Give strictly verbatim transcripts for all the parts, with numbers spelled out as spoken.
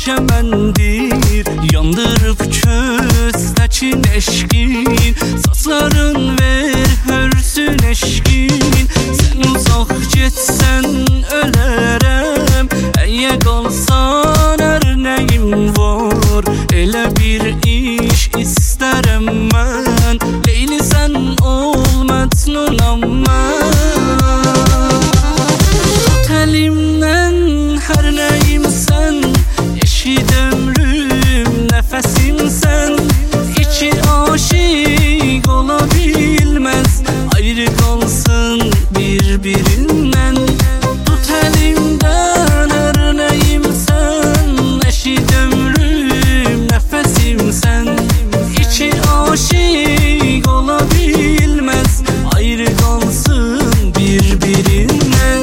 egemendir, yandırıp kösteçin eşkin. Saçların ver hörsün eşkin. Sen uzak getsen ölərəm, əyə qalsan hər nəyim var. Elə bir iş istərəm mən, Leyli sən ol Məcnunam mən. Tut əlimdən hər nəyim sən, eşid ömrüm nəfəsim sən. İki aşiq ola bilməz, ayrı qalsın bir-birindən. Tut əlimdən hər nəyim sən, eşid ömrüm nəfəsim sən. İki aşiq ola bilməz, ayrı qalsın bir-birindən.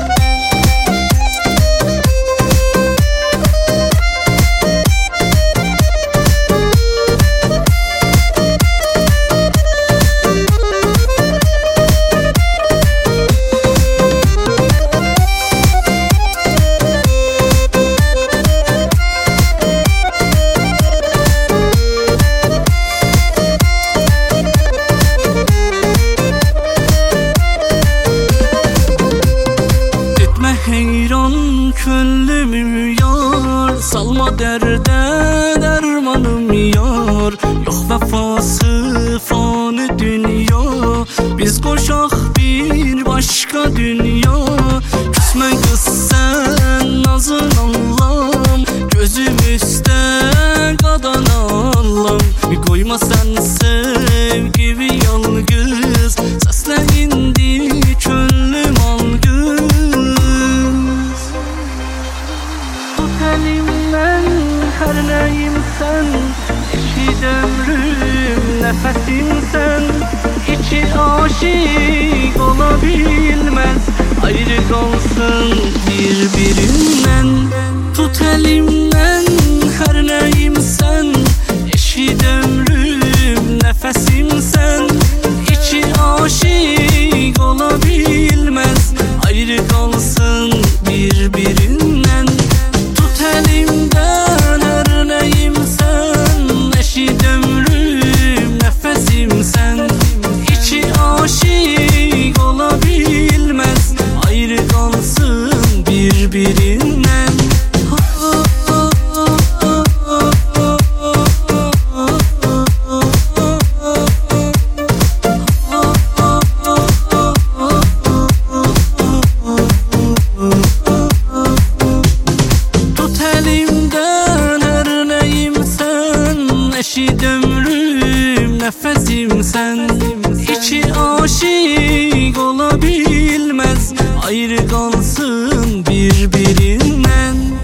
Heyran könlümü yar, salma dərdə dərmanım yar. Yox vəfası fanı dünya, biz qoşaq bir başqa dünya. Küsmə qız sən nazın Allahım, gözüm üstə qadan Allahım. Qoyma sən sevgimi yalqız, səslə indi könlüm alqız. Əlimdən hər nəyim sən, eşid ömrüm nəfəsim sən. İki aşiq ola bilməz, ayrı qalsın bir-birindən. Tut əlimdən hər nəyim sən, eşid ömrüm nəfəsim sən. İki aşiq ola bilməz, ayrı qalsın bir-birindən. Əlimdən hər nəyim sən, eşid ömrüm nəfəsim sən. İki aşiq ola bilməz, ayrı qalsın bir-birindən. Eşid ömrüm nəfəsim sən. İki aşiq ola bilməz, ayrı qalsın bir-birindən.